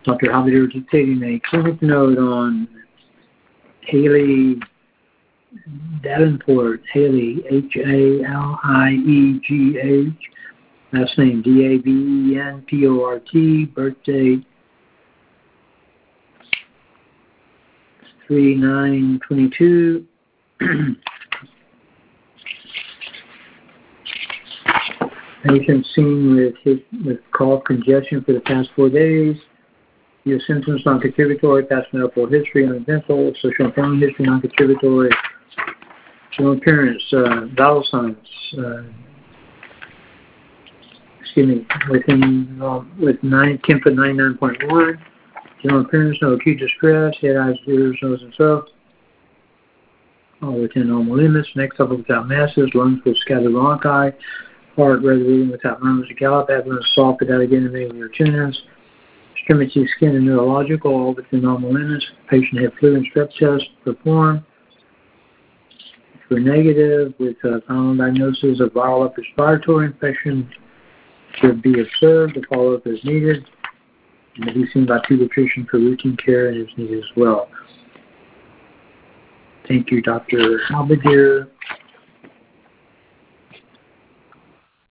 Dr. Halbigir dictating a clinic note on Haley Davenport. Haley, Haliegh, last name Davenport, birthday 3/9/22. Patient seen with cough congestion for the past 4 days. Your symptoms non-contributory, past medical history uneventful, social and family history non-contributory. General appearance, vital signs, with 10 foot 99.1. General appearance, no acute distress, head, eyes, ears, nose, and throat. All within normal limits. Neck couple without masses, lungs with scattered bronchi, heart resonating without murmurs or gallop, abdomen soft without identity or tendons. Extremity, skin, and neurological, all within normal limits. Patient had flu and strep test performed. If we're negative with final diagnosis of viral upper respiratory infection, should be observed. The follow-up is needed. And be seen by pediatrician for routine care and is needed as well. Thank you, Dr. Halbigir.